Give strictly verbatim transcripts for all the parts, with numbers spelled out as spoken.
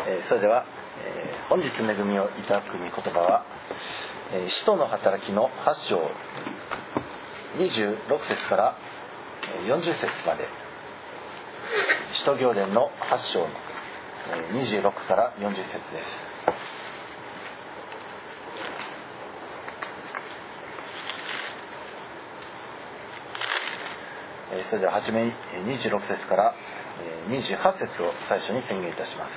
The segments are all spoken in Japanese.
えー、それでは、えー、本日恵みをいただく御言葉は、えー、使徒の働きのはち章にじゅうろく節からよんじゅう節まで、使徒行伝のはち章のにじゅうろくからよんじゅう節です。それでは初めににじゅうろく節からにじゅうはち節を最初に宣言いたします。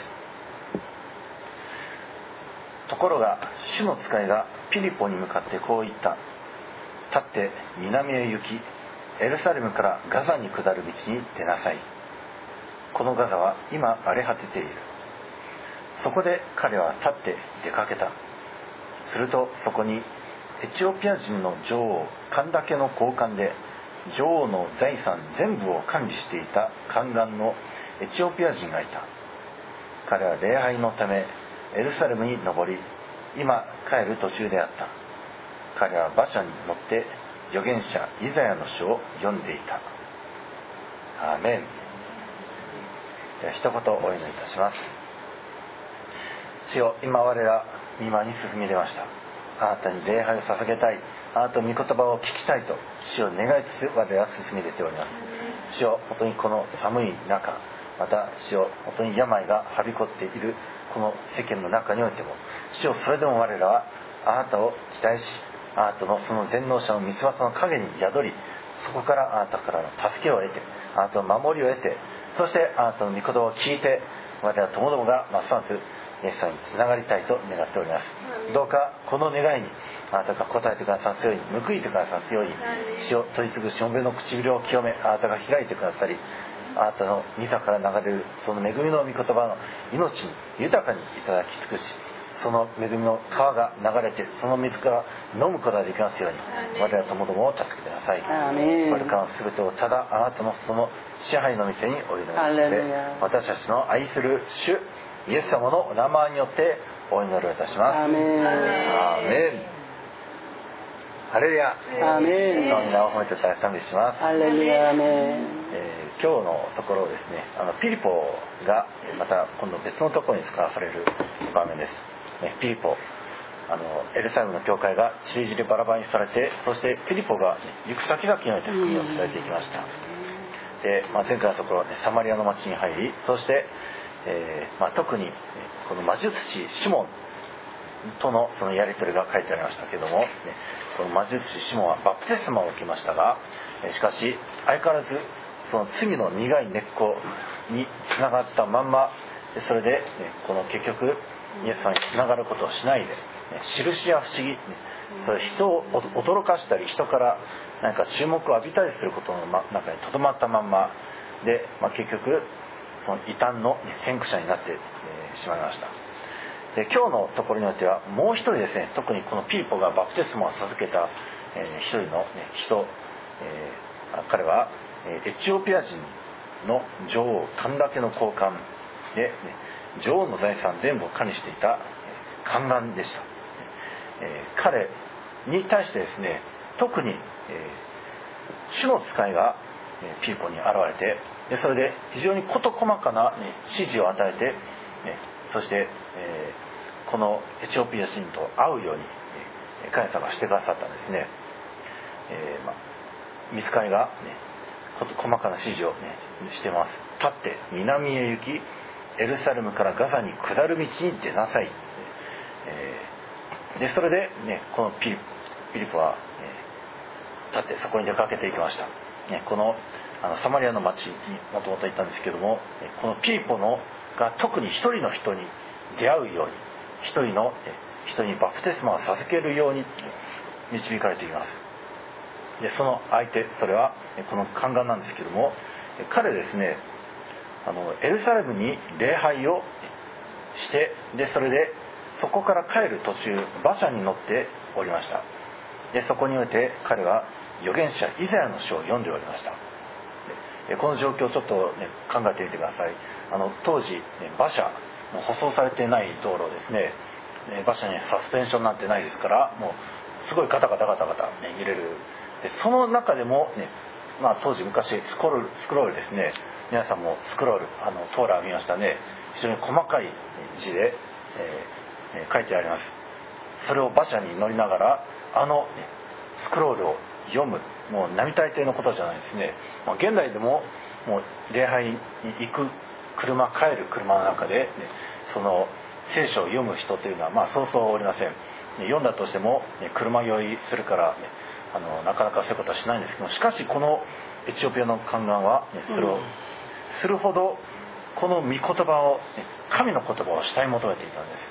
ところが主の使いがピリポに向かってこう言った。立って南へ行き、エルサレムからガザに下る道に出なさい。このガザは今荒れ果てている。そこで彼は立って出かけた。するとそこにエチオピア人の女王カンダケの高官で、女王の財産全部を管理していた宦官のエチオピア人がいた。彼は礼拝のためエルサレムに登り、今帰る途中であった。彼は馬車に乗って預言者イザヤの書を読んでいた。アーメン。では一言お祈りいたします。主よ、今我ら御間に進み出ました。あなたに礼拝を捧げたい、あなたの御言葉を聞きたいと主を願いつつ我らは進み出ております。主よ、本当にこの寒い中、また主よ、本当に病がはびこっているこの世間の中においても、主よ、それでも我らはあなたを期待し、あなたのその全能者の御業の陰に宿り、そこからあなたからの助けを得て、あなたの守りを得て、そしてあなたの御言葉を聞いて、我らともどもがますますイエス様につながりたいと願っております。どうかこの願いにあなたが答えてくださるように、報いてくださるように、死を取り次ぐしもべの唇を清め、あなたが開いてくださり、あなたの御座から流れるその恵みの御言葉の命に豊かにいただき尽くし、その恵みの川が流れてその水から飲むことができますように、我らともどもを助けてください。これからの全てをただあなたのその支配の店にお祈りして、私たちの愛する主イエス様のお名前によってお祈りをいたします。アーメン。ハレルヤ。 アーメン。 その皆を褒めて大賛美します。 ハレルヤ。アーメン。 えー、今日のところですね、あのピリポがまた今度別のところに使わされる場面です。ね、ピリポ、あのエルサレムの教会がちりぢりバラバラにされて、そしてピリポが、ね、行く先々において福音を伝えていきました。で、まあ、前回のところ、ね、サマリアの町に入り、そしてえーまあ、特にこの魔術師シモンとのそのやり取りが書いてありましたけども、ね、この魔術師シモンはバプテスマを受けましたが、しかし相変わらずその罪の苦い根っこにつながったまんま、それで、ね、この結局イエス様につながることをしないで、ね、印や不思議、ね、それ人を驚かしたり人から何か注目を浴びたりすることの中にとどまったまんまで、まあ、結局その異端の先駆者になって、えー、しまいました。で、今日のところにおいてはもう一人ですね、特にこのピリポがバプテスマを授けた、えー、一人の、ね、人、えー、彼はエチオピア人の女王カンダケの高官で、ね、女王の財産全部を管理していた宦官でした。えー、彼に対してですね、特に、えー、主の使いが、えー、ピリポに現れて、でそれで非常に事細かな、ね、指示を与えて、ね、そして、えー、このエチオピア人と会うように、えー、神様がしてくださったんですね。えーまあ、御使いが、ね、細かな指示を、ね、してます。立って南へ行き、エルサレムからガザに下る道に出なさい。えー、でそれで、ね、このピリ、ピリポは、えー、立ってそこに出かけていきました。ね、このあのサマリアの町にもともと行ったんですけども、このピリポのが特に一人の人に出会うように、一人の人にバプテスマを授けるように導かれています。でその相手、それはこの宦官なんですけども、彼ですね、あのエルサレムに礼拝をして、でそれでそこから帰る途中馬車に乗っておりました。でそこにおいて彼は預言者イザヤの書を読んでおりました。この状況をちょっと、ね、考えてみてください。あの当時、ね、馬車舗装されていない道路ですね、馬車にサスペンションなんてないですから、もうすごいガタガタガタガタ、ね、揺れる。でその中でも、ね、まあ、当時昔スクロールスクロールですね、皆さんもスクロールあのトーラー見ましたね。 非常に細かい字で、えー、書いてあります。それを馬車に乗りながらあのスクロールを読む、もう並大抵のことじゃないですね。まあ、現代でももう礼拝に行く車、帰る車の中で、ね、その聖書を読む人というのはまあそうそうおりません。読んだとしても、ね、車酔いするから、ね、あのなかなかそういうことはしないんですけど、しかしこのエチオピアの宦官は、ね、それをするほどこの御言葉を、ね、神の言葉を慕い求めていたんです。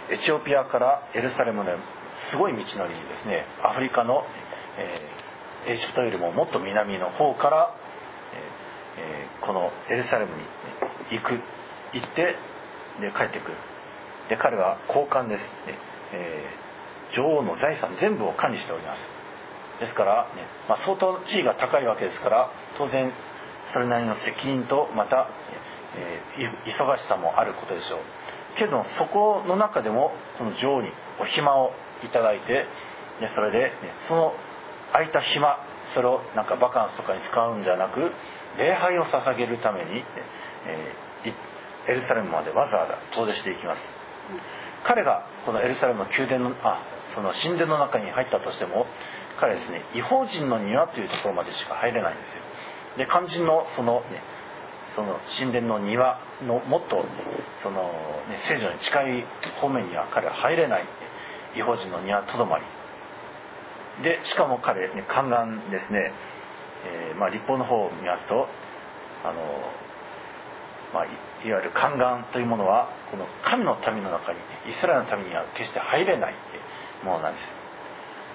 ね、エチオピアからエルサレムですごい道のりにですね、アフリカの、えー、エジプトよりももっと南の方から、えー、このエルサレムに、ね、行く行ってで帰ってくる。で彼は高官です、ねえー、女王の財産全部を管理しております。ですから、ねまあ、相当地位が高いわけですから、当然それなりの責任とまた、えー、忙しさもあることでしょう。けれどもそこの中でもこの女王にお暇をいただいて、でそれで、ね、その空いた暇、それをなんかバカンスとかに使うんじゃなく、礼拝を捧げるために、えー、エルサレムまでわざわざ遠出していきます。彼がこのエルサレムの宮殿のあその神殿の中に入ったとしても、彼はですね、異邦人の庭というところまでしか入れないんですよ。で肝心のその、ね、その神殿の庭のもっとその、ね、聖女に近い方面には彼は入れない、ね、異邦人の庭とどまりで、しかも彼、ね、宦官ですね、えーまあ、立法の方を見ますと、あの、まあ、い, いわゆる宦官というものはこの神の民の中に、イスラエルの民には決して入れないものなんです。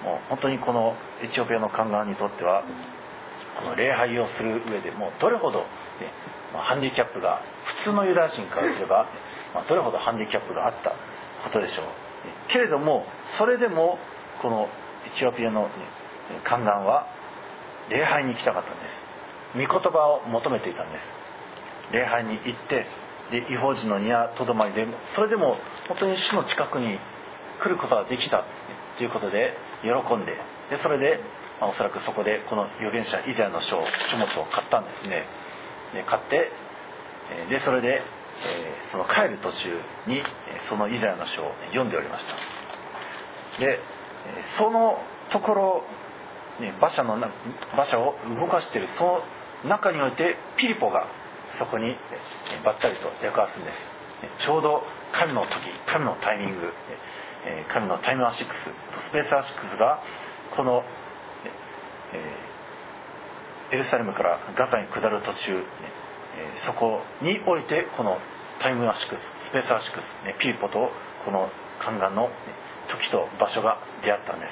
もう本当にこのエチオピアの宦官にとっては、この礼拝をする上でもうどれほど、ねまあ、ハンディキャップが普通のユダヤ人からすれば、まあ、どれほどハンディキャップがあったことでしょう。けれどもそれでもこのエチオピアの、ね、宦官は礼拝に行きたかったんです。御言葉を求めていたんです。礼拝に行ってで異邦人の庭とどまりで、それでも本当に主の近くに来ることができたということで喜んで、でそれで、まあ、おそらくそこでこの預言者イザヤの書書物を買ったんですね。で買ってでそれで、えー、その帰る途中にそのイザヤの書を読んでおりました。でそのところ、ね、馬車の馬車を動かしているその中においてピリポがそこにばったりと出くわすんです。ちょうど神の時、神のタイミング、神のタイムアシックス、スペースアシックスがこの、えー、エルサレムからガザに下る途中、そこにおいてこのタイムアシックス、スペースアシックス、ピリポとこの宦官の時と場所が出会ったんです。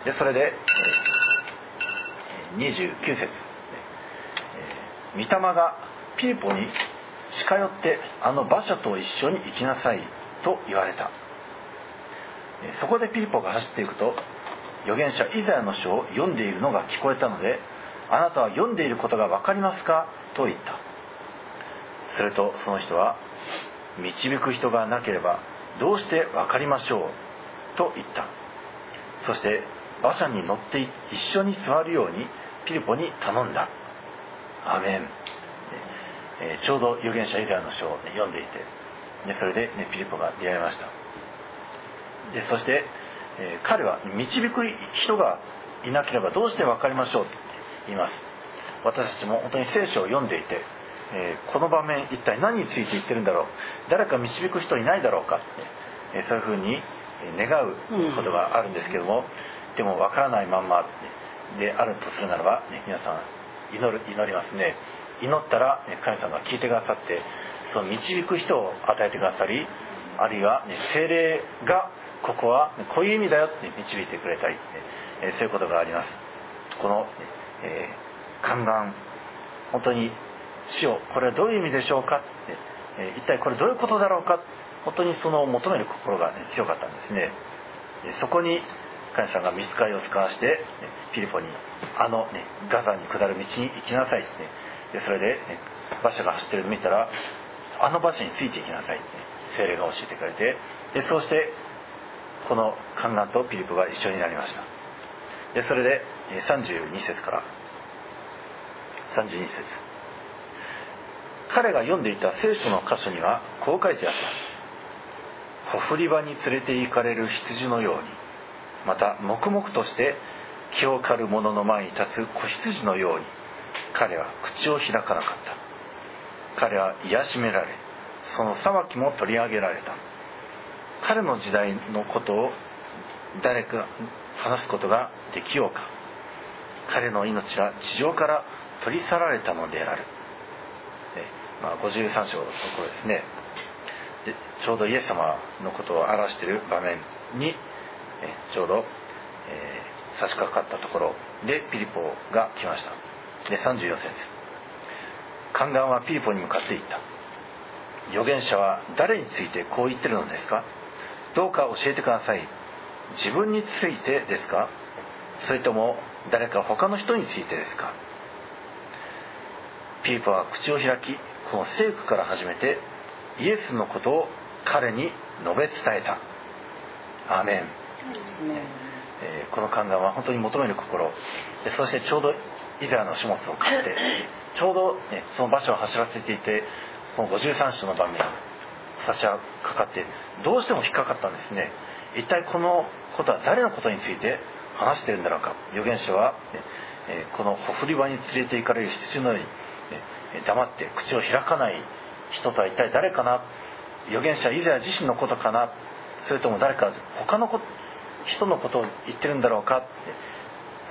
でそれでにじゅうきゅう節、御霊がピリポに近寄ってあの馬車と一緒に行きなさいと言われた。そこでピリポが走っていくと預言者イザヤの書を読んでいるのが聞こえたので、あなたは読んでいることが分かりますかと言った。するとその人は、導く人がなければどうして分かりましょうと言った。そして馬車に乗って一緒に座るようにピリポに頼んだ。アーメン。えー、ちょうど預言者イザヤの書を、ね、読んでいて、でそれで、ね、ピリポが出会いました。でそして、えー、彼は導く人がいなければどうして分かりましょうと言います。私たちも本当に聖書を読んでいて、えー、この場面一体何について言ってるんだろう、誰か導く人いないだろうかって、えー、そういうふうに願うことがあるんですけども、うん、でも分からないまんまであるとするならば、ね、皆さん祈る祈りますね。祈ったら、ね、神様が聞いてくださって、その導く人を与えてくださり、あるいは、ね、聖霊がここはこういう意味だよって導いてくれたり、ねえー、そういうことがあります。この、えー、宦官、本当に主よこれはどういう意味でしょうかって、えー、一体これどういうことだろうか、本当にその求める心が、ね、強かったんですね。でそこに神様が御使いを使わして、ね、ピリポにあの、ね、ガザに下る道に行きなさいって、ね、でそれで、ね、馬車が走ってるのを見たらあの馬車についていきなさいって、ね、聖霊が教えてくれて、でそうしてこの宦官とピリポが一緒になりました。でそれでさんじゅうに節からさんじゅうに節、 彼が読んでいた聖書の箇所にはこう書いてあった。ほふり場に連れて行かれる羊のように、また黙々として気を狩る者の前に立つ子羊のように、彼は口を開かなかった。彼は癒しめられ、その裁きも取り上げられた。彼の時代のことを誰か話すことができようか。彼の命が地上から取り去られたのである。まあ、ごじゅうさん章のところですね。でちょうどイエス様のことを表している場面にえちょうど、えー、差し掛かったところでピリポが来ました。でさんじゅうよん節です。宦官はピリポに向かって言った。預言者は誰についてこう言ってるのですか。どうか教えてください。自分についてですか、それとも誰か他の人についてですか。ピリポは口を開き、この聖句から始めてイエスのことを彼に述べ伝えた。アーメン。えー、この宦官は本当に求める心で、そしてちょうどイザヤの書物を買ってちょうど、ね、その場所を走らせていて、このごじゅうさん章の場面に差し掛かってどうしても引っかかったんですね。一体このことは誰のことについて話しているんだろうか。預言者は、ねえー、このほふり場に連れて行かれる羊のように、ね、黙って口を開かない人とは一体誰かな。預言者イザヤ自身のことかな、それとも誰か他の人のことを言ってるんだろうかって、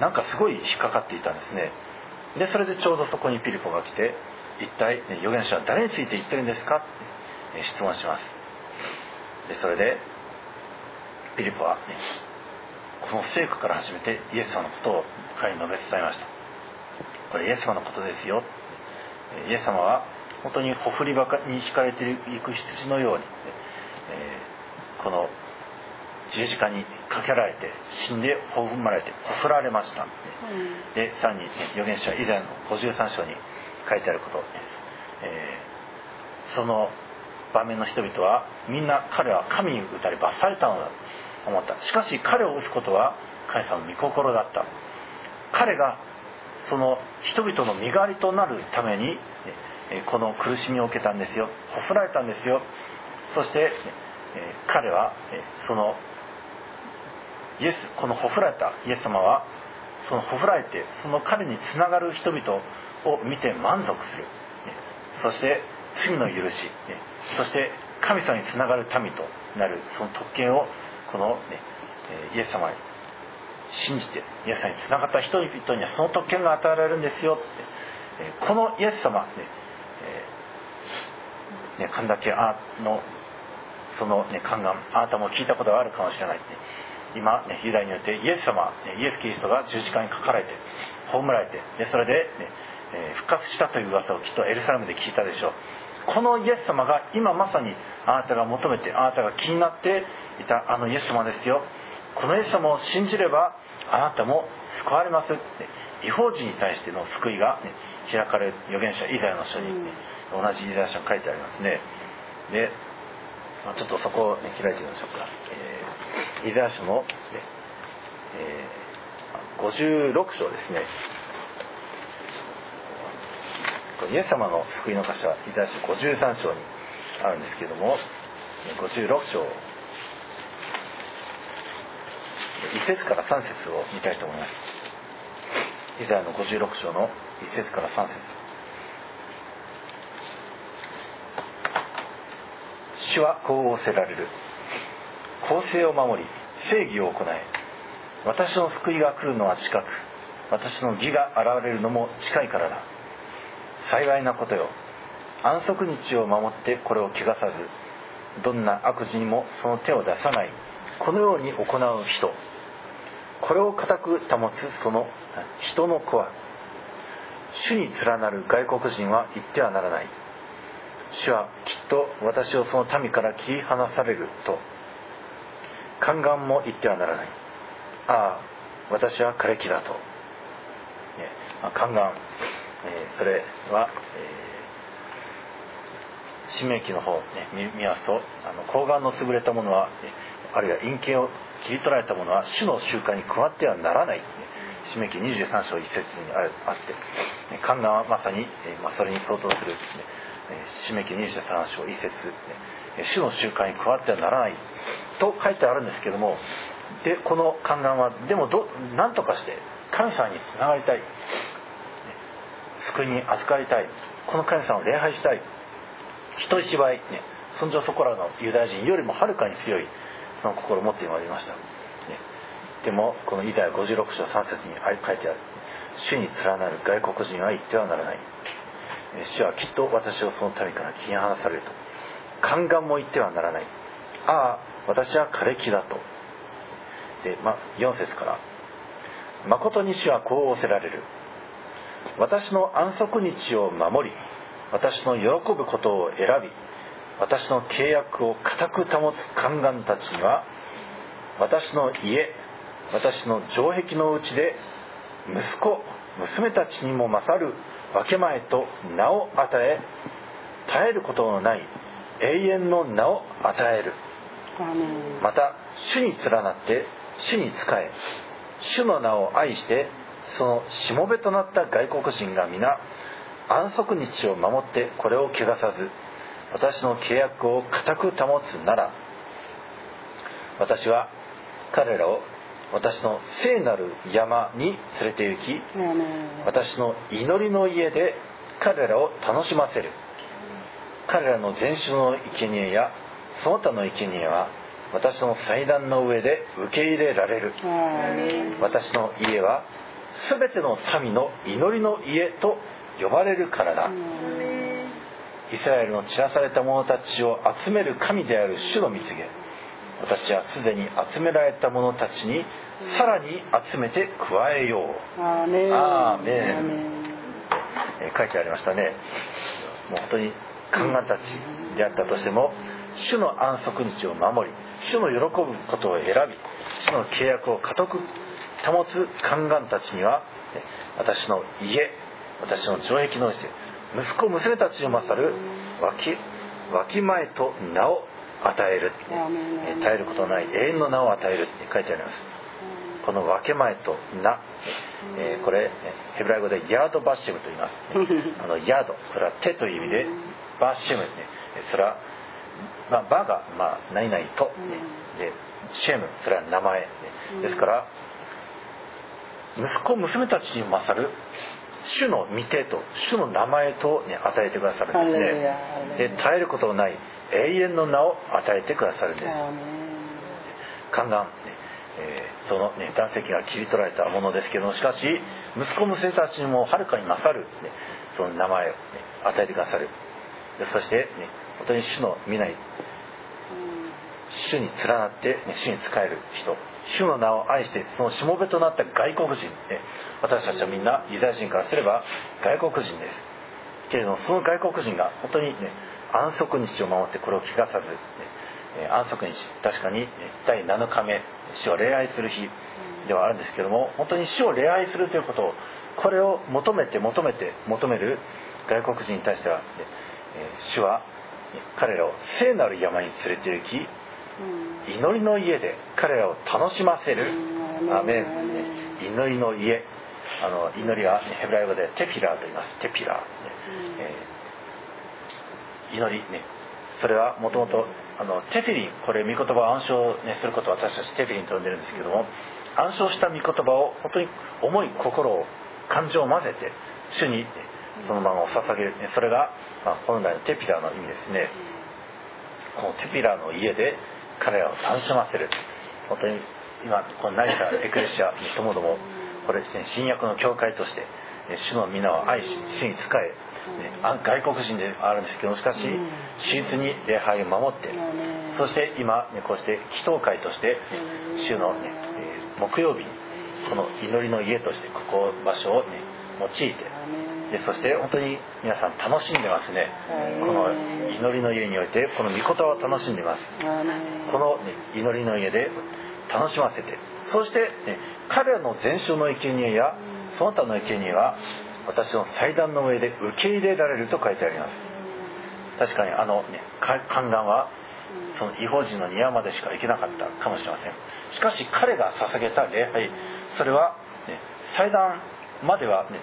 なんかすごい引っかかっていたんですね。でそれでちょうどそこにピリポが来て、一体、ね、預言者は誰について言ってるんですかって、えー、質問します。でそれでピリポは、ね、この聖句から始めてイエス様のことを彼に述べ伝えました。これイエス様のことですよ。イエス様は本当にほふり場に引かれていく羊のように、えー、この十字架にかけられて死んで葬られてほふられました。でさらに、ね、預言者以前のごじゅうさん章に書いてあることです。えー、その場面の人々はみんな彼は神に打たれ罰されたのだと思った。しかし彼を打つことは神様の御心だった。彼がその人々の身代わりとなるためにこの苦しみを受けたんですよ。ほふられたんですよ。そして彼はそのイエスこのほふられたイエス様はそのほふられてその彼につながる人々を見て満足する。そして罪の許し、そして神様につながる民となるその特権をこの、ね、イエス様に信じてイエス様につながった人々にはその特権が与えられるんですよって、このイエス様、ねえーね、神田家のその、ね、宦官あなたも聞いたことがあるかもしれないって、今、ね、ユダヤによってイエス様イエス・キリストが十字架にかかられて葬られて、でそれで、ねえー、復活したという噂をきっとエルサレムで聞いたでしょう。このイエス様が今まさにあなたが求めてあなたが気になっていたあのイエス様ですよ。このイエス様を信じればあなたも救われますって、異邦人に対しての救いが、ね、開かれる預言者イザヤの書に、ね、同じイザヤ書に書いてありますね。で、まあ、ちょっとそこを、ね、開いてみましょうか。えー、イザヤ書の、ねえー、ごじゅうろく章ですね。イエス様の救いの箇所はイザヤ書ごじゅうさん章にあるんですけれども、ごじゅうろく章いち節からさん節を見たいと思います。イザヤのごじゅうろく章のいち節からさん節。主はこう仰せられる。公正を守り正義を行え。私の救いが来るのは近く、私の義が現れるのも近いからだ。幸いなことよ。安息日を守ってこれを汚さず、どんな悪事にもその手を出さない、このように行う人、これを固く保つその人の子は、主に連なる外国人は言ってはならない。主はきっと私をその民から切り離されると。宦官も言ってはならない。ああ、私は枯れ木だと。ね、宦官、えー、それは、えー、申命記の方、ね、見, 見ますと、あの睾丸の優れたものは、ね、あるいは陰茎を切り取られたものは主の習慣に加わってはならない。ね、申命記にじゅうさん章いち節にあって、ね、宦官はまさに、えーまあ、それに相当する、ね、 しめきにじゅうさん章いっ節、主の習慣に加わってはならないと書いてあるんですけども、でこの宦官はでもど何とかして神様につながりたい、救いに預かりたい、この神様を礼拝したい、人一倍、ね、そんじょそこらのユダヤ人よりもはるかに強いその心を持っておりました、ね、でもこのイザヤごじゅうろく章さん節に書いてある、主に連なる外国人は言ってはならない、主はきっと私をその民から切り離されると、宦官も言ってはならない、ああ私は枯れ木だと。で、ま、よん節から、誠に主はこう仰せられる、私の安息日を守り、私の喜ぶことを選び、私の契約を固く保つ宦官たちには、私の家、私の城壁のうちで息子娘たちにも勝る分け前と名を与え、絶えることのない永遠の名を与える。また主に連なって主に仕え、主の名を愛して、そのしもべとなった外国人が皆安息日を守ってこれを汚さず、私の契約を固く保つなら、私は彼らを私の聖なる山に連れて行き、私の祈りの家で彼らを楽しませる。彼らの全種の生贄やその他の生贄は私の祭壇の上で受け入れられる。私の家はすべての民の祈りの家と呼ばれるからだ。イスラエルの散らされた者たちを集める神である主の御告げ、私はすでに集められた者たちにさらに集めて加えよう。 アーメン。 アーメン。えー、書いてありましたね。もう本当に宦官たちであったとしても、主の安息日を守り、主の喜ぶことを選び、主の契約を固く保つ宦官たちには、私の家、私の城壁のうちで息子娘たちに勝る分け前と名を与える、絶えることのない永遠の名を与えるって書いてあります。この分け前と名、えー、これヘブライ語でヤードバッシェムと言います、ね、あのヤード、これは手という意味で、バッシェム、ね、それは、まあ、バが、まあ、何々と、ね、でシェム、それは名前、ね、ですから息子娘たちに勝る主の御手と主の名前と、ね、与えてくださるんですね。で絶えることのない永遠の名を与えてくださるんです。宦官、ねえー、その、ね、男性器が切り取られたものですけど、しかし息子娘たちにもはるかに勝る、ね、その名前を、ね、与えてくださる。でそして、ね、本当に主の御名、主に連なって、ね、主に仕える人、主の名を愛してそのしもべとなった外国人、ね、私たちはみんなユダヤ人からすれば外国人ですけれども、その外国人が本当に、ね、安息日を守ってこれを汚さず、ね、安息日、確かに、ね、だいなのかめ、主を礼拝する日ではあるんですけども、本当に主を礼拝するということを、これを求めて求めて求める外国人に対しては、ね、主は、ね、彼らを聖なる山に連れて行き、祈りの家で彼らを楽しませる。アメン。祈りの家、あの祈りは、ね、ヘブライ語でテフィラーと言います。テフィラー、ねえー、祈りね、それはもともとテフィリン、これ御言葉を暗唱、ね、することを私たちテフィリンと呼んでるんですけども、暗唱した御言葉を本当に思い心を感情を混ぜて主に、ね、そのままを捧げる、ね、それが、まあ、本来のテフィラーの意味ですね。このテフィラーの家で彼らを楽しませる。本当に今この成田エクレシアともどもこれですね、新約の教会として主の皆を愛し主に仕え、外国人であるんですけど、しかし真実に礼拝を守って、そして今こうして祈祷会として主の、ね、木曜日にこの祈りの家としてここ場所を、ね、用いて、でそして本当に皆さん楽しんでますね。この祈りの家においてこの御言葉を楽しんでいます。この、ね、祈りの家で楽しませて、そして、ね、彼らの全焼の生贄やその他の生贄は私の祭壇の上で受け入れられると書いてあります。確かにあの、ね、宦官はその異邦人の庭までしか行けなかったかもしれません。しかし彼が捧げた礼拝、それは、ね、祭壇までは、ね、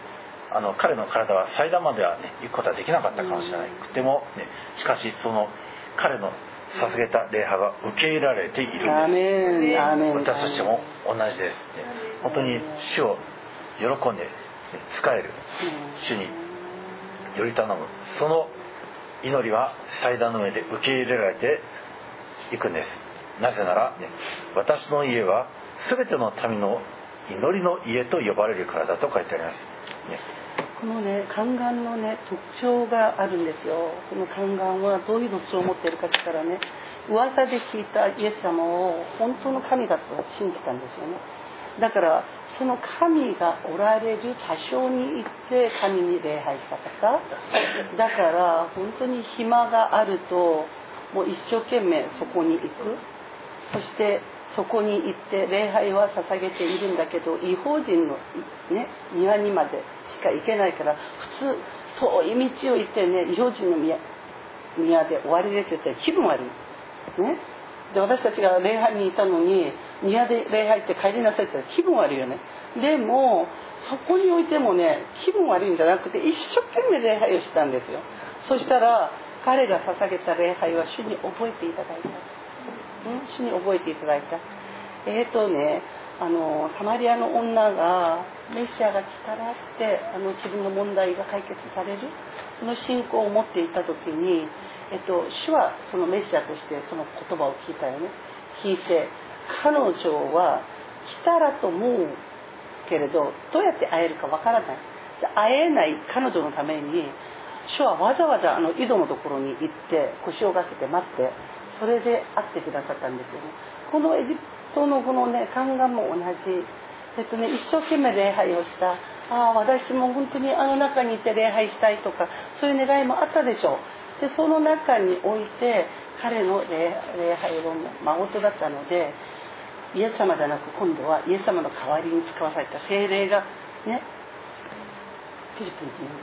あの彼の体は祭壇までは、ね、行くことはできなかったかもしれなくても、ね、しかしその彼の捧げた礼拝は受け入れられているんです。 アメンアメン。 私たちも同じです、ね、本当に主を喜んで、ね、仕える、主により頼む、その祈りは祭壇の上で受け入れられていくんです。なぜなら、ね、私の家は全ての民の祈りの家と呼ばれるからだと書いてあります、ね、 このね宦官のね特徴があるんですよ。この宦官はどういう特徴を持っているかって言ったらね、噂で聞いたイエス様を本当の神だと信じたんですよね。だからその神がおられる場所に行って神に礼拝した方だから、本当に暇があるともう一生懸命そこに行く。そしてそこに行って礼拝は捧げているんだけど、異邦人の、ね、庭にまでしか行けないから、普通遠い道を行ってね、異邦人の 宮, 宮で終わりですよって気分悪い、ね、で私たちが礼拝にいたのに庭で礼拝って帰りなさいって言ったら気分悪いよね。でもそこにおいてもね、気分悪いんじゃなくて一生懸命礼拝をしたんですよ。そしたら彼が捧げた礼拝は主に覚えていただいた、主に覚えていただいた。えーとね、あのサマリアの女がメシアが来たらしてあの自分の問題が解決される、その信仰を持っていた時に、えっと、主はそのメシアとしてその言葉を聞いたよね。聞いて、彼女は来たらと思うけれどどうやって会えるかわからない。会えない彼女のために主はわざわざあの井戸のところに行って腰をかけて待って、それで会ってくださったんですよね。このエジプトのこのね宦官も同じ、えっとね、一生懸命礼拝をした。ああ私も本当にあの中にいて礼拝したいとかそういう願いもあったでしょう。でその中において彼の 礼, 礼拝を真だったので、イエス様じゃなく今度はイエス様の代わりに使わされた聖霊がねピリピリに言うんです。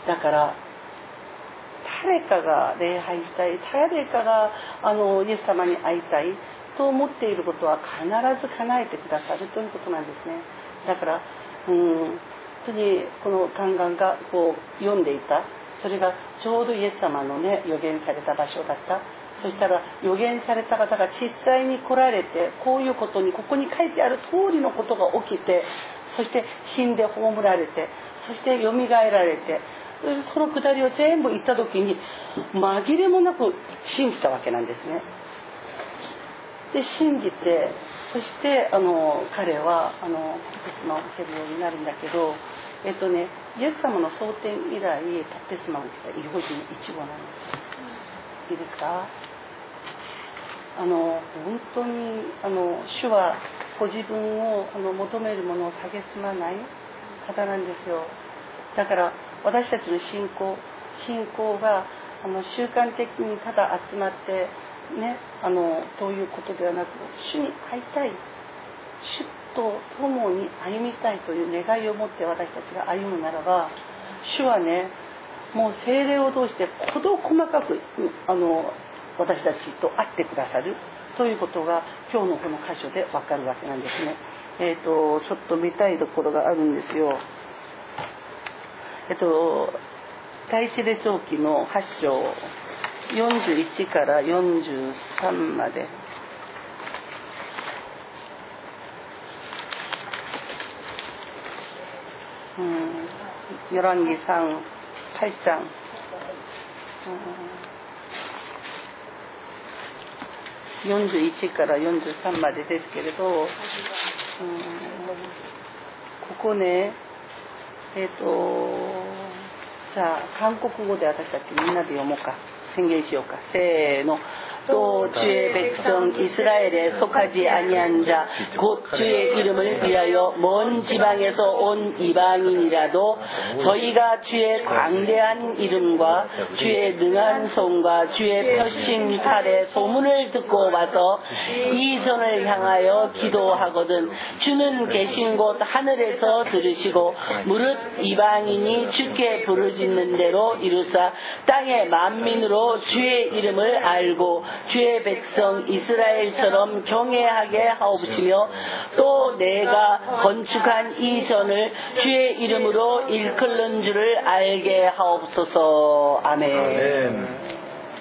だから誰かが礼拝したい、誰かがあのイエス様に会いたいと思っていることは必ず叶えてくださるということなんですね。だからうん本当にこの宦官がこう読んでいた、それがちょうどイエス様のね予言された場所だった。そしたら予言された方が実際に来られて、こういうことにここに書いてある通りのことが起きて、そして死んで葬られて、そしてよみがえられて、そのくだりを全部言った時に紛れもなく信じたわけなんですね。で信じて、そしてあの彼はあのバプテスマを受けるようになるんだけど、えっとねイエス様の蒼天以来バプテスマを受けた異邦人一号なんです。いいですか。あの本当にあの主はご自分をあの求めるものを蔑まない方なんですよ。だから私たちの信仰信仰があの習慣的にただ集まってね、あのということではなく、主に会いたい、主と共に歩みたいという願いを持って私たちが歩むならば、主はねもう聖霊を通して事細かくあの私たちと会ってくださるということが今日のこの箇所で分かるわけなんですね。えーとちょっと見たいところがあるんですよ。えっと第一列王記のはち章よんじゅういちからよんじゅうさんまで。うん、ヨランギさん、タイさん、うん、よんじゅういちからよんじゅうさんまでですけれど、うん、ここね、えっとじゃあ韓国語で私たちみんなで読もうか。宣言しようか。せーの。또 주의 백성 이스라엘에 속하지 아니한 자 곧 주의 이름을 위하여 먼 지방에서 온 이방인이라도 저희가 주의 광대한 이름과 주의 능한 손과 주의 펴신 팔의 소문을 듣고 와서 이 선을 향하여 기도하거든 주는 계신 곳 하늘에서 들으시고 무릇 이방인이 주께 부르짖는 대로 이루사 땅의 만민으로 믿음으로 주의 이름을 알고 주의 백성 이스라엘처럼 경외하게 하옵시며 또 내가 건축한 이 전을 주의 이름으로 일컬는 줄을 알게 하옵소서. 아멘. 아멘.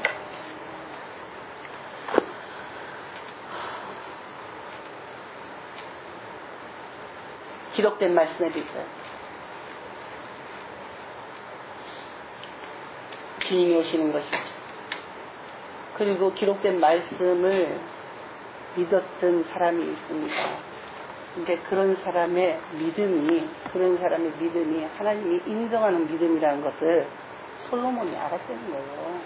기록된 말씀에 비춰 주님이 오시는 것이죠. 그리고 기록된 말씀을 믿었던 사람이 있습니다. 근데 그런 사람의 믿음이 그런 사람의 믿음이 하나님이 인정하는 믿음이라는 것을 솔로몬이 알았다는 거예요.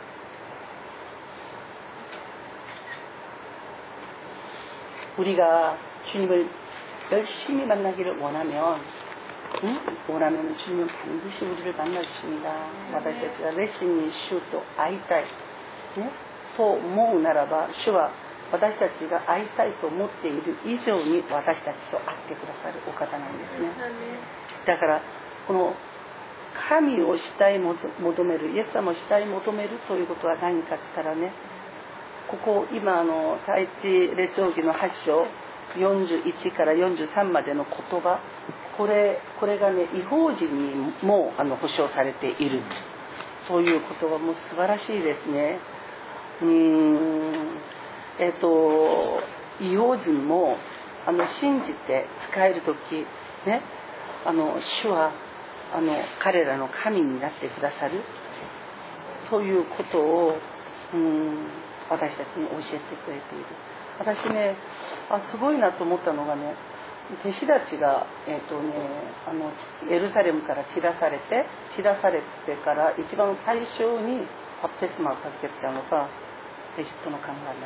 우리가 주님을 열심히 만나기를 원하면 응? 원하면 주님은 반드시 우리를 만나주십니다. 私たちが熱心に主と会いたい、ね、と思うならば主は私たちが会いたいと思っている以上に私たちと会ってくださるお方なんですね。だからこの神を慕い求めるイエス様を慕い求めるということは何かって言ったらね、ここ今あの第一列王記のはち章よんじゅういちからよんじゅうさんまでの言葉、これこれがね異邦人にもあの保証されているそういう言葉も素晴らしいですね。うーんえっと異邦人もあの信じて使えるときね、あの主はあの彼らの神になってくださるそういうことをうーん私たちに教えてくれている。私ね、あすごいなと思ったのがね、弟子たちが、えーとね、あのエルサレムから散らされて散らされてから一番最初にバプテスマを授けてたのがエジプトの考えなんです。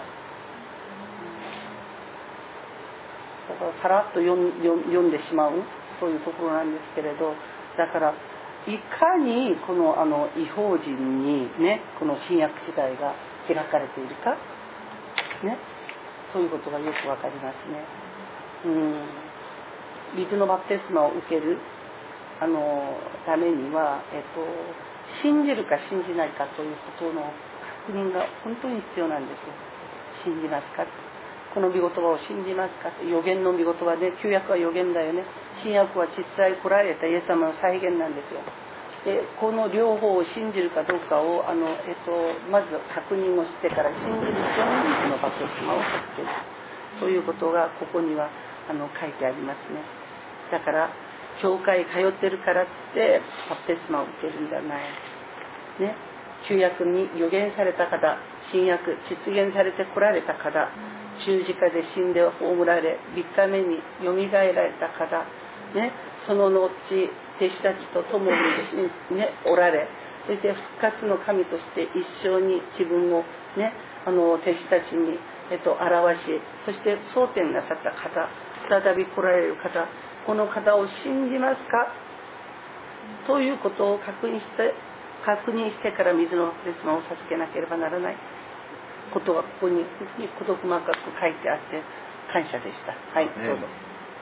だからさらっと読ん、読んでしまうそういうところなんですけれど、だからいかにこのあの異邦人にねこの新約時代が開かれているかね、そういうことがよくわかりますね。うん水のバプテスマを受けるあのためには、えっと、信じるか信じないかということの確認が本当に必要なんですよ。信じますか、この御言葉を信じますか、預言の御言葉で、旧約は預言だよね、新約は実際来られたイエス様の再現なんですよ。でこの両方を信じるかどうかをあの、えっと、まず確認をしてから信じる人に水のバプテスマを授ける、そういうことがここにはあの書いてありますね。だから教会通ってるからってバプテスマを受けるんじゃない、ね、旧約に預言された方、新約実現されてこられた方、十字架で死んで葬られみっかめによみがえられた方、ね、その後弟子たちと共に、ね、おられ、そして復活の神として一生に自分を、ね、あの弟子たちに、えっと、表し、そして争点なさった方、再び来られる方、この方を信じますかということを確認して確認してから水のバプテスマを授けなければならないことがここに本当に事細かく書いてあって感謝でした。はい、どうぞ。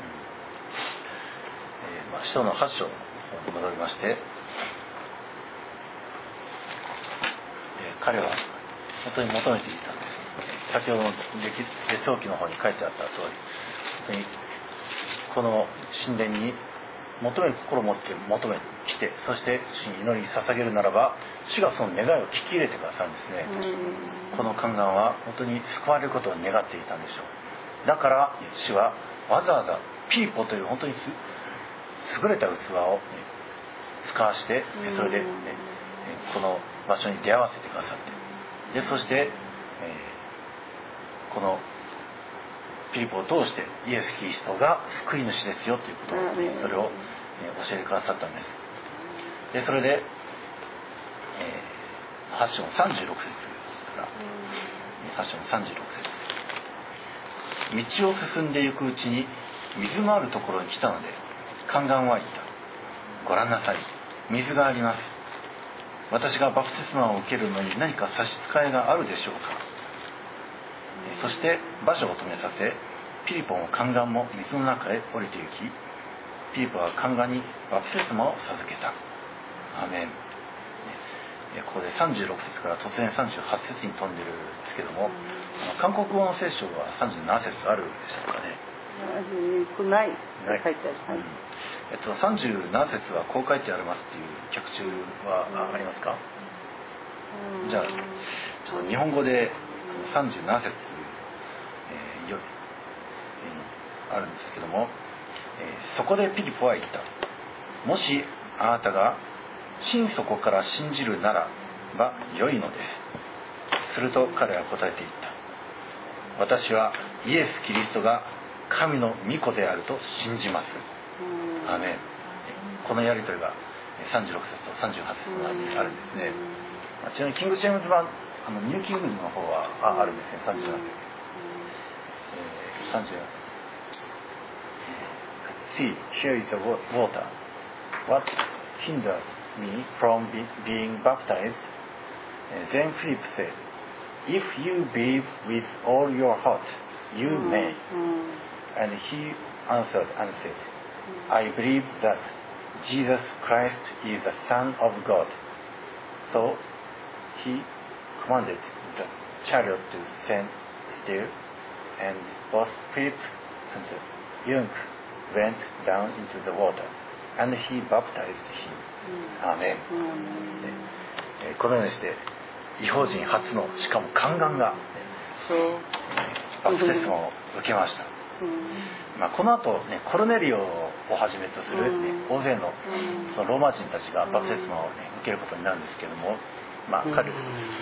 えーまあ、使徒のはち章に戻りまして、で彼は本当に求めていたんです。先ほどの列王記の方に書いてあった通り、本当にこの神殿に求める心を持って求め来て、そして主に祈り捧げるならば主がその願いを聞き入れてくださるんですね。この宦官は本当に救われることを願っていたんでしょう。だから主はわざわざピーポという本当に優れた器を、ね、使わして、それで、ね、この場所に出会わせてくださって、でそして、えー、このピリポを通してイエス・キリストが救い主ですよということを、ね、それを、ね、教えてくださったんです。でそれで、えー、はち章のさんじゅうろく節からはち章のさんじゅうろく節、道を進んでゆくうちに水のあるところに来たので宦官は言った。ご覧なさい、水があります。私がバプテスマを受けるのに何か差し支えがあるでしょうか。そして馬車を止めさせ、ピリポも宦官も水の中へ降りて行き、ピリポは宦官にバプテスマを授けた。アーメン。 ここでさんじゅうろく節から突然さんじゅうはち節に飛んでるんですけども、韓国語の聖書はさんじゅうなな節あるでしょうかね。 ないって書いてある、はい。 えっと、さんじゅうなな節はこう書いてありますっていう脚注はありますか？うん、じゃあちょっと日本語でさんじゅうなな節、えー、よえー、あるんですけども、えー、そこでピリポは言った。もしあなたが心底から信じるならば良いのです。すると彼は答えて言った。私はイエス・キリストが神の御子であると信じます。アーメン。このやりとりがさんじゅうろく節とさんじゅうはち節の間にあるんですね。ちなみにキング・ジェームズ版、あのニューキングの方は あ, あるんですね。さんじゅうなな節、えー、さんじゅうなな節 See, here is the water. What hinders me from be, being baptized? Then Philip said, If you believe with all your heart, you may. And he answered and said, I believe that Jesus Christ is the Son of God. So he commanded the chariot to stand still, and both Philip and the eunuch went down into the water, and he baptized him. アーメン。このようにして異邦人初のしかも宦官がバプテスマを受けました。まあ、この後、ね、コルネリオをはじめとする、ね、大勢の、そのローマ人たちがバプテスマを、ね、受けることになるんですけども、まあ、彼、えー、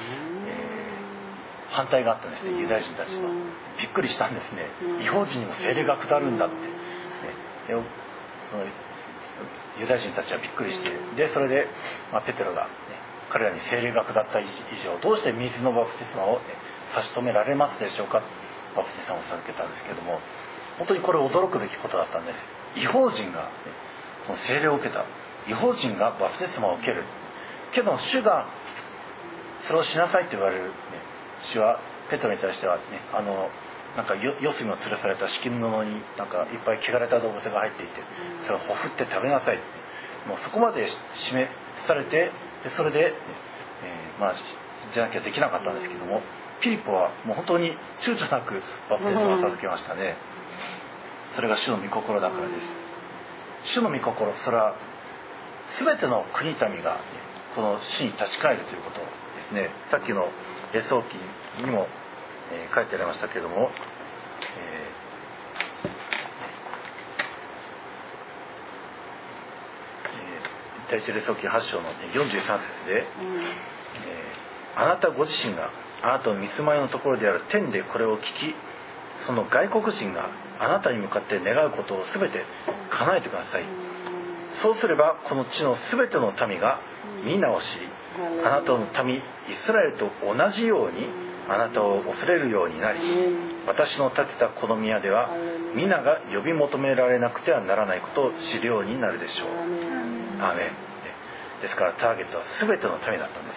反対があったんですね。ユダヤ人たちはびっくりしたんですね。異邦人にも聖霊が下るんだって、ね、でそのユダヤ人たちはびっくりして、でそれで、まあ、ペテロが、ね、彼らに聖霊が下った以上どうして水のバプテスマを、ね、差し止められますでしょうか。バプテスマを授けたんですけども、本当にこれ驚くべきことだったんです。異邦人が、ね、その聖霊を受けた。異邦人がバプテスマを受けるけど主がそれをしなさいと言われる、ね、主はペテロに対しては、ね、あのなんか四隅を吊るされた敷布になんかいっぱい汚れた動物が入っていて、それをほふって食べなさいって、もうそこまで示されて、でそれで、えー、まあじゃなきゃできなかったんですけども、ピリポはもう本当に躊躇なくバプテスマを授けましたね。それが主の御心だからです。主の御心、それは全ての国民がこの主に立ち返るということですね。さっきの列王記にも、えー、書いてありましたけれども、えー、第一列王記はち章のよんじゅうさん節で、えー、あなたご自身があなたの見住まいのところである天でこれを聞き、その外国人があなたに向かって願うことを全て叶えてください。そうすればこの地の全ての民が皆を知り、あなたの民イスラエルと同じようにあなたを恐れるようになり、私の建てたこの宮では皆が呼び求められなくてはならないことを知るようになるでしょう。アーメン。ですからターゲットは全ての民だったんです。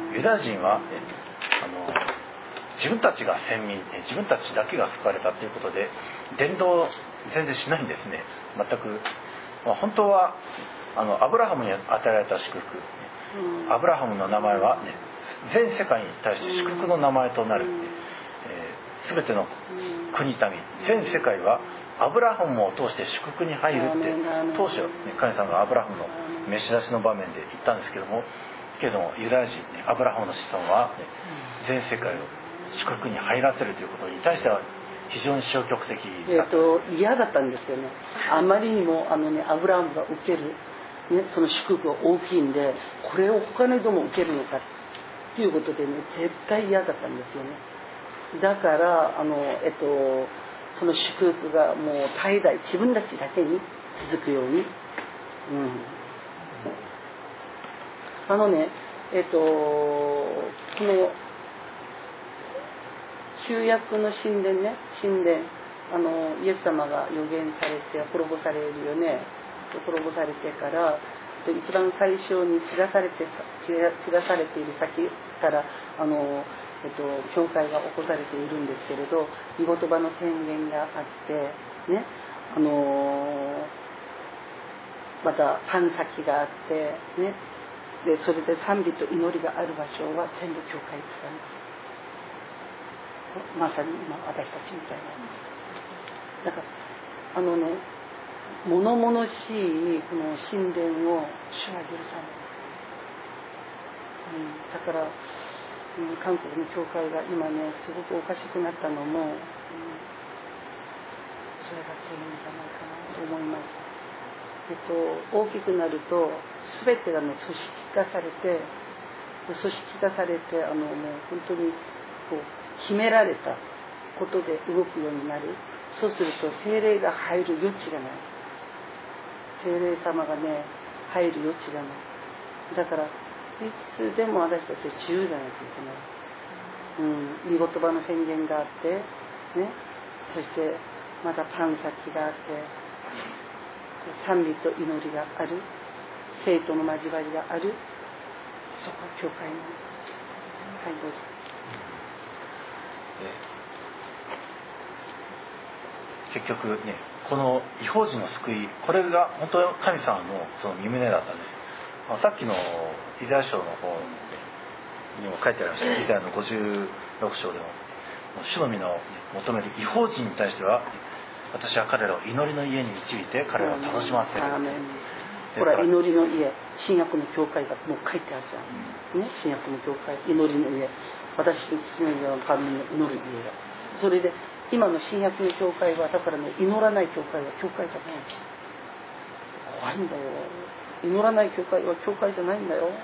ユダヤ人はあの自分たちが先民、自分たちだけが救われたということで伝道全然しないんですね。全く、まあ、本当はあのアブラハムに与えられた祝福、アブラハムの名前は、ね、全世界に対して祝福の名前となる、えー、全ての国民、全世界はアブラハムを通して祝福に入るって当初、ね、神様がアブラハムの召し出しの場面で言ったんですけども、けれどもユダヤ人、ね、アブラハムの子孫は、ね、全世界を祝福に入らせるということに対しては非常に消極的だった、 えー、と嫌だったんですよね。あまりにもあの、ね、アブラハムが受ける、ね、その祝福が大きいんで、これを他の人も受けるのかっていうことでね、絶対嫌だったんですよね。だからあの、えっと、その祝福がもう代々自分たちだけに続くように、うん、あのねえっとこの旧約の神殿ね、神殿、あのイエス様が預言されて滅ぼされるよね。滅ぼされてから一番最初に散らされて散らされている先からあの、えっと、教会が起こされているんですけれど、御言葉の宣言があってね、あのまたパン先があってね、 でそれで賛美と祈りがある場所は全部教会使うんです。まさに今私たちみたいな。だからあのね、物々しいこの神殿を主は許さない、うん、だから、うん、韓国の教会が今ねすごくおかしくなったのも、うん、それが原因じゃないかなと思います。えっと、大きくなると全てが、ね、組織化されて組織化されてあのもう本当にこう決められたことで動くようになる。そうすると聖霊が入る余地がない。聖霊様がね入る余地がない。だからいつでも私たちは自由じゃないといけない。うん、御言葉の宣言があってね、そしてまたパン先があって、賛美と祈りがある、生徒の交わりがある、そこは教会なんです。はい、どうぞ。 結局ね、この異邦人の救い、これが本当に神様のその身旨だったんです。まあ、さっきのイザヤ書の方にも書いてありました。イザヤのごじゅうろく章でも、主の御の求める異邦人に対しては、私は彼らを祈りの家に導いて彼らを楽しませる。 ほら、祈りの家、新約の教会がもう書いてあるじゃん、うん、ね、新約の教会、祈りの家、私の父の家の神の祈る家が、それで今の新約の教会はだからね、祈らない教会は教会じゃない。怖いんだよ。祈らない教会は教会じゃないんだよ。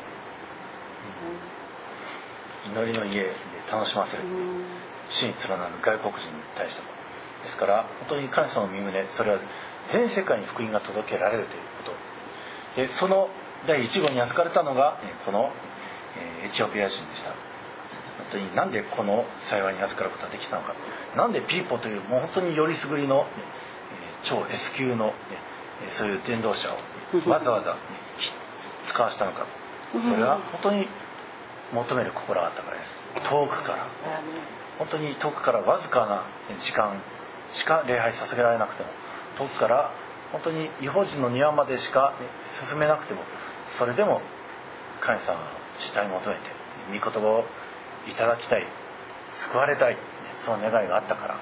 うん、祈りの家で楽しませる。うん、主に連なる外国人に対しても。ですから本当に神様の身旨、それは全世界に福音が届けられるということで、その第一号に預かれたのがこのエチオピア人でした。本当になんでこの幸いに預かることができたのか、なんでピーポというもう本当によりすぐりの超 S 級のそういう伝道者をわざわざ使わしたのか、それは本当に求める心があったからです。遠くから本当に遠くからわずかな時間しか礼拝させられなくても、遠くから本当に異邦人の庭までしか進めなくても、それでも神様の主体を求めて御言葉をいただきたい、救われたい、その願いがあったから、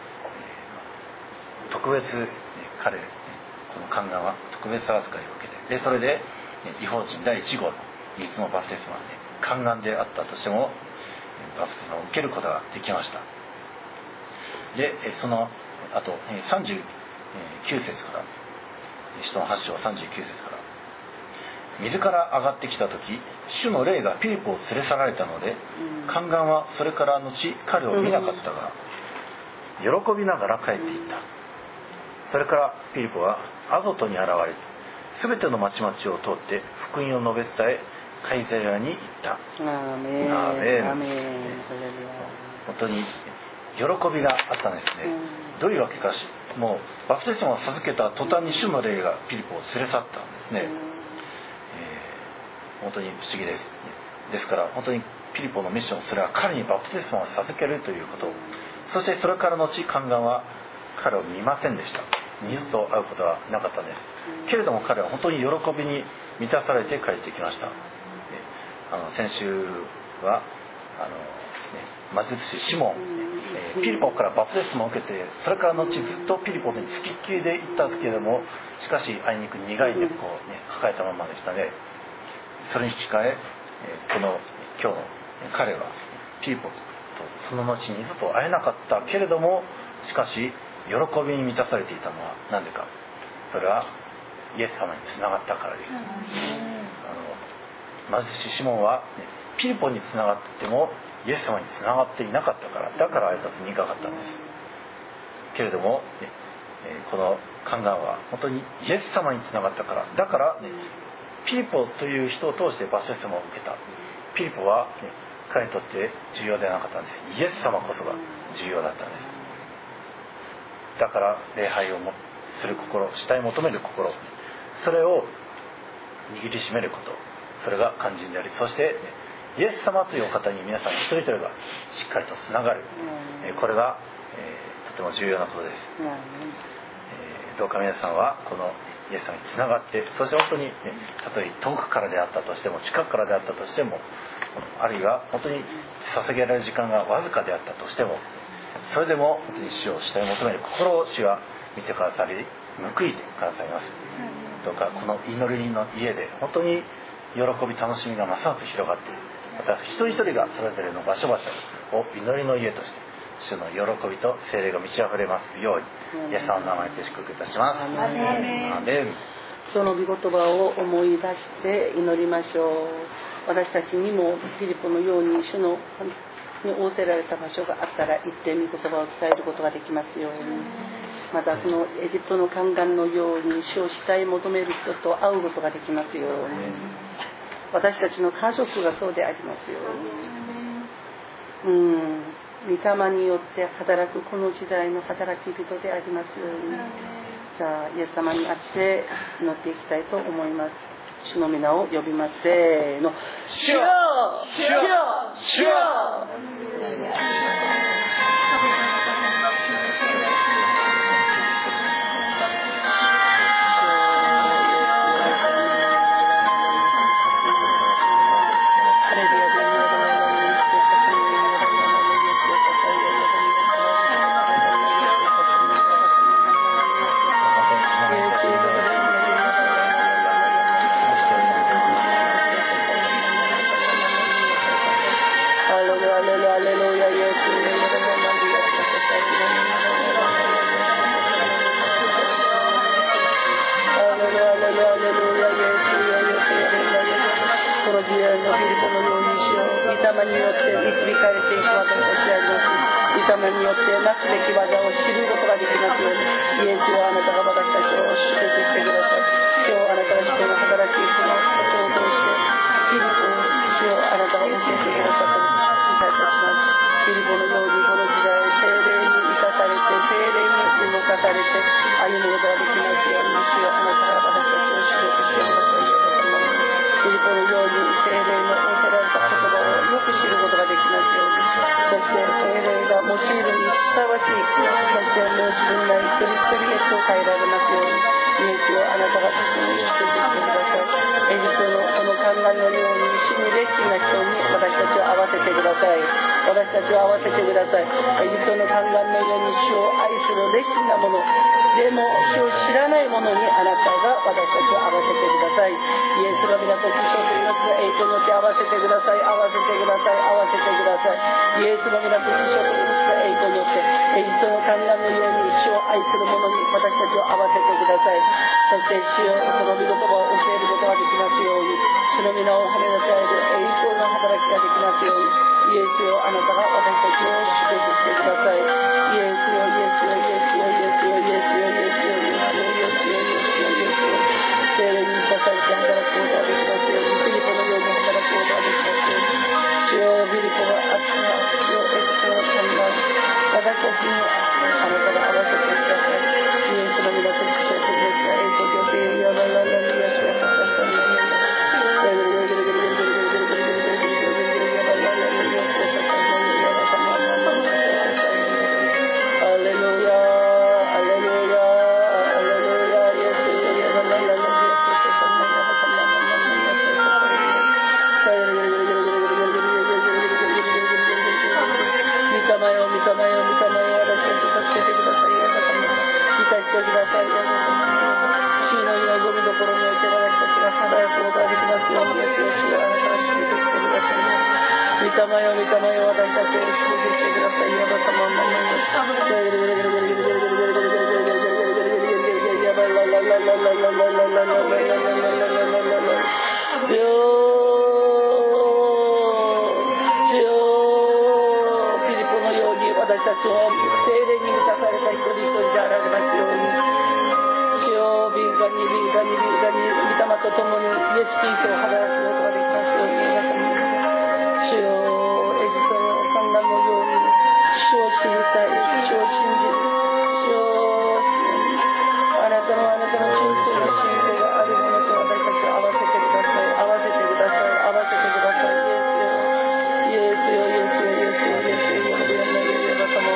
特別彼この宦官は特別扱いを受けて、でそれで異邦人だいいち号の三つのバプテスマで宦官であったとしてもバプテスマを受けることができました。でそのあとさんじゅうきゅう節から使徒のはち章さんじゅうきゅう節から、水から上がってきた時、主の霊がピリポを連れ去られたので、宦官はそれから後彼を見なかったが、喜びながら帰っていった。それからピリポはアゾトに現れ、すべての町々を通って福音を述べ伝え、カイサリアに行った。 アーメン、アーメン。 本当に喜びがあったんですね。どういうわけかし、もうバプテスマを授けた途端に主の霊がピリポを連れ去ったんですね。えー、本当に不思議です。ですから本当にピリポのミッション、それは彼にバプテスマを授けるということ。そしてそれから後宦官は彼を見ませんでした。二度と会うことはなかったんです。けれども彼は本当に喜びに満たされて帰ってきました。あの先週はあの、ね、魔術師シモン、えー、ピリポからバプテスマを受けて、それから後ずっとピリポに付きっきりで行ったんですけれども、しかしあいにく苦い根っこを、ね、抱えたままでしたね。それに引き換え、この今日の彼はピリポとその後にずっと会えなかったけれども、しかし喜びに満たされていたのは何でか、それはイエス様につながったからです。あの貧しいシモンは、ね、ピリポにつながってもイエス様につながっていなかったから、だから挨拶に行かなかったんですけれども、ね、この宦官は本当にイエス様につながったから、だから、ね、ピリポという人を通してバプテスマを受けた。ピリポは、ね、彼にとって重要ではなかったんです。イエス様こそが重要だったんです。だから礼拝をする心、主体を求める心、それを握りしめること、それが肝心であり、そして、ね、イエス様というお方に皆さん一人一人がしっかりとつながる、えこれが、えー、とても重要なことです。えー、どうか皆さんはこのイイエス様につながって、そして本当に、ね、たとえ遠くからであったとしても近くからであったとしても、あるいは本当に捧げられる時間がわずかであったとしても、それでも本当に主を主体求める心を主は見てくださり報いてくださいます。どうかこの祈りの家で本当に喜び楽しみがますます広がっている、また一人一人がそれぞれの場所場所を祈りの家として主の喜びと聖霊が満ち溢れますように、イエス様の名前で祝福いたします。アーメン。 その御言葉を思い出して祈りましょう。私たちにもフィリポのように主のに仰せられた場所があったら行って御言葉を伝えることができますように、またそのエジプトの宦官のように主を主体求める人と会うことができますように、私たちの家族がそうでありますように、うん御霊によって働くこの時代の働き人でありますように、じゃあイエス様にあって祈っていきたいと思います。主の皆を呼びます。せーの、主よ主よ主よ。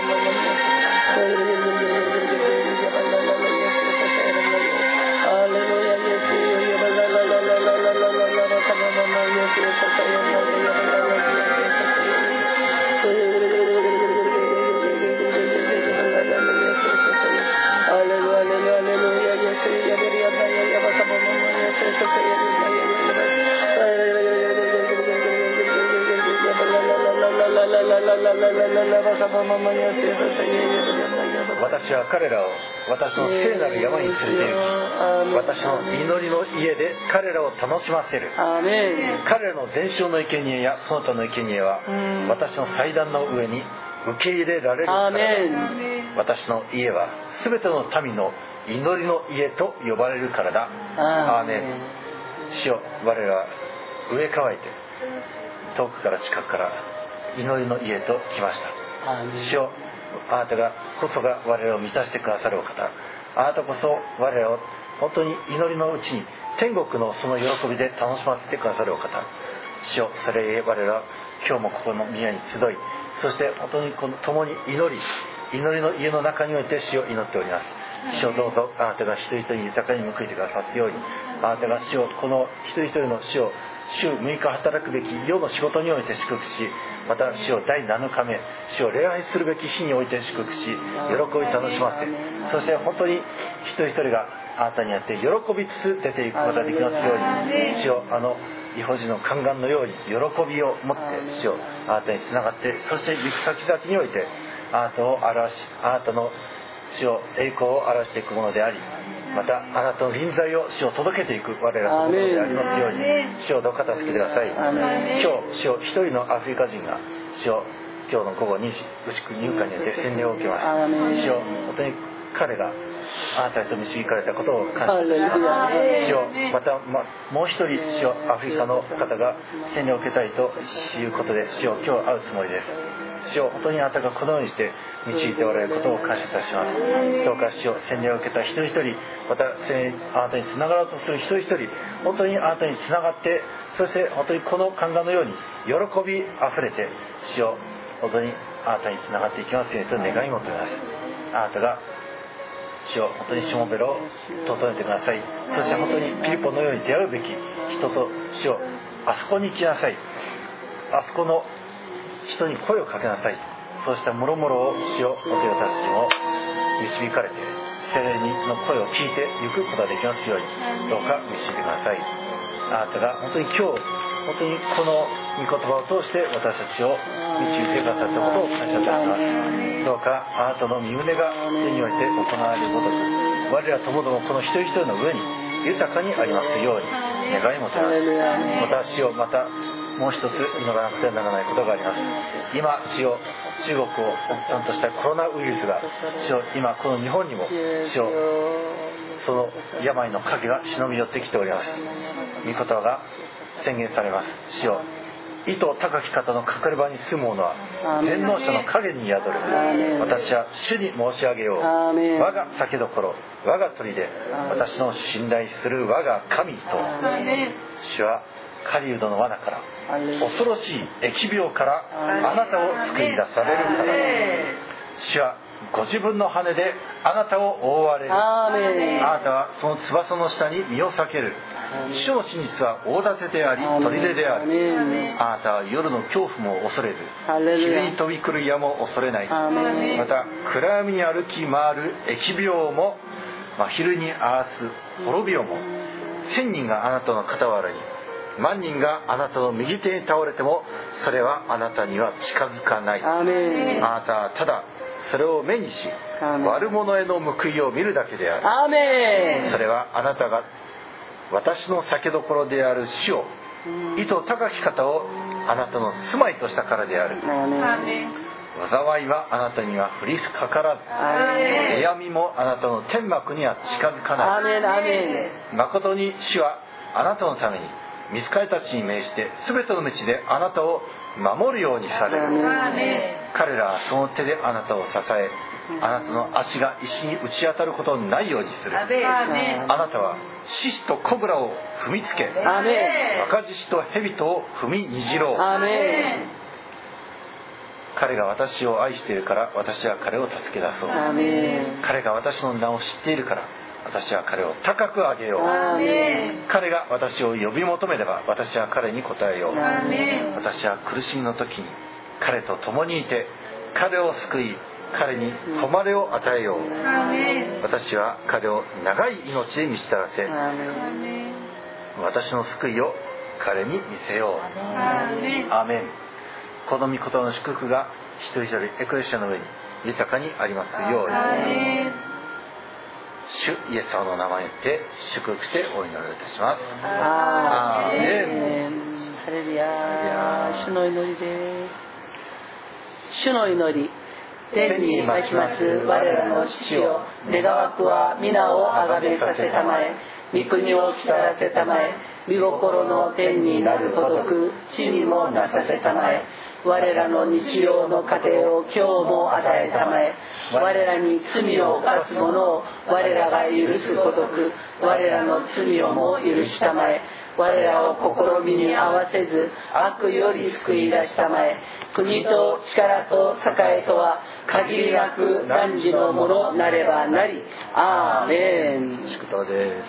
Hallelujah. 私は彼らを私の聖なる山に連れて行き、私の祈りの家で彼らを楽しませる。彼らの伝承の生贄やその他の生贄は私の祭壇の上に受け入れられるからだ。私の家はすべての民の祈りの家と呼ばれるからだ。アーメン。主よ、我らは植え替えて遠くから近くから祈りの家と来ました。主よ、あなたがこそが我らを満たしてくださるお方。あなたこそ我らを本当に祈りのうちに天国のその喜びで楽しませてくださるお方。主よ、それゆえ我らは今日もここの宮に集い、そして本当にこの共に祈り、祈りの家の中において主を祈っております。主をどうぞあなたが一人一人に豊かに報いてくださったように、あなたが主をこの一人一人の主を週むいか働くべき世の仕事において祝福し、また主をだいなのかめ、主を礼拝するべき日において祝福し、喜び楽しませ、そして本当に一人一人があなたにあって喜びつつ出ていくことができますように、主をあの異邦人の宦官のように喜びを持って主をあなたにつながって、そして行く先々においてあなたを表し、あなたの主を栄光を表していくものであり、またあなたの臨在を主を届けていく我らのものでありますように、主をどうか助けてください。今日主を一人のアフリカ人が主を今日の午後にじ牛久入会によって洗礼を受けました。主を本当に彼があなたへと導かれたことを感謝します。主をまた、ま、もう一人主をアフリカの方が洗礼を受けたいということで主を今日会うつもりです。主を本当にあなたがこのようにして導いておられることを感謝いたします。どうか主を洗礼を受けた一人一人、またあなたにつながろうとする一人一人、本当にあなたにつながって、そして本当にこの宦官のように喜びあふれて主を本当にあなたにつながっていきますようにと願い求めます。あなたが主を本当にしもべろを整えてください。そして本当にピリポのように出会うべき人と主をあそこに行きなさい、あそこの人に声をかけなさい、そうしたもろもろを主をお手をたちにも導かれて聖霊の声を聞いていくことができますように、どうか導いてください。あなたが本当に今日本当にこの御言葉を通して私たちを導いてくださったことを感謝いたします。どうかあなたの御胸が手において行われるごとく、我らともどもこの一人一人の上に豊かにありますように願い求めます。また主をまたもう一つ祈らなくてはならないことがあります。今主を中国を発端としたコロナウイルスが主を今この日本にも主をその病の影が忍び寄ってきております。御言葉が宣言されます。主を意図高き方のかかり場に住む者は全能者の影に宿る。私は主に申し上げよう。我が酒どころ、我が砦、私の信頼する我が神と。主は狩人の罠から恐ろしい疫病からあなたを救い出されるから。主はご自分の羽であなたを覆われる。あなたはその翼の下に身を避ける。主の真実は大盾であり砦である。あなたは夜の恐怖も恐れず、昼に飛び来る矢も恐れない。また暗闇に歩き回る疫病も真昼にあわす滅びよも、千人があなたの傍らに、万人があなたの右手に倒れてもそれはあなたには近づかない。あなたはただそれを目にし、悪者への報いを見るだけである。アーメン。それはあなたが私の酒どころである主を、意図高き方をあなたの住まいとしたからである。災いはあなたには降りかからず、悩みもあなたの天幕には近づかない。誠に主はあなたのために御使いたちに命じて全ての道であなたを守るようにされる。彼らはその手であなたを支え、あなたの足が石に打ち当たることのないようにする。あなたは獅子とコブラを踏みつけ、若獅子と蛇とを踏みにじろう。彼が私を愛しているから私は彼を助け出そう。彼が私の名を知っているから私は彼を高く上げよう。彼が私を呼び求めれば私は彼に答えよう。私は苦しみの時に彼と共にいて彼を救い、彼に誉れを与えよう。私は彼を長い命で満ちたらせ、私の救いを彼に見せよう。アーメン。 この御言葉の祝福が一人一人エクレシアの上に豊かにありますように。主イエス様の名前によって祝福してお祈りをいたします。 アーメン。ハレルヤ。主の祈りです。主の祈り。天にまちます我らの父よ、願わくは皆をあがめさせたまえ、御国を来たらせたまえ、御心の天になるごとく地にもなさせたまえ。我らの日曜の糧を今日も与えたまえ。我らに罪を犯す者を我らが許すごとく我らの罪をも許したまえ。我らを試みに合わせず悪より救い出したまえ。国と力と栄とは限りなく汝のものなればなり。アーメン。 祝祷です。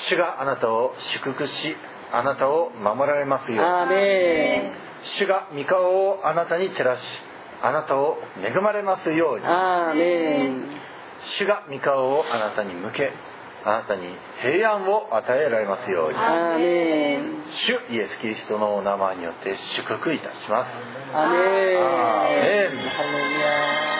主があなたを祝福しあなたを守られますよう。 アーメン。 主が御顔をあなたに照らしあなたを恵まれますように。 アーメン。 主が御顔をあなたに向けあなたに平安を与えられますように。 アーメン。 主イエスキリストのお名前によって祝福いたします。 アーメン。 アーメン。 ハレルヤ。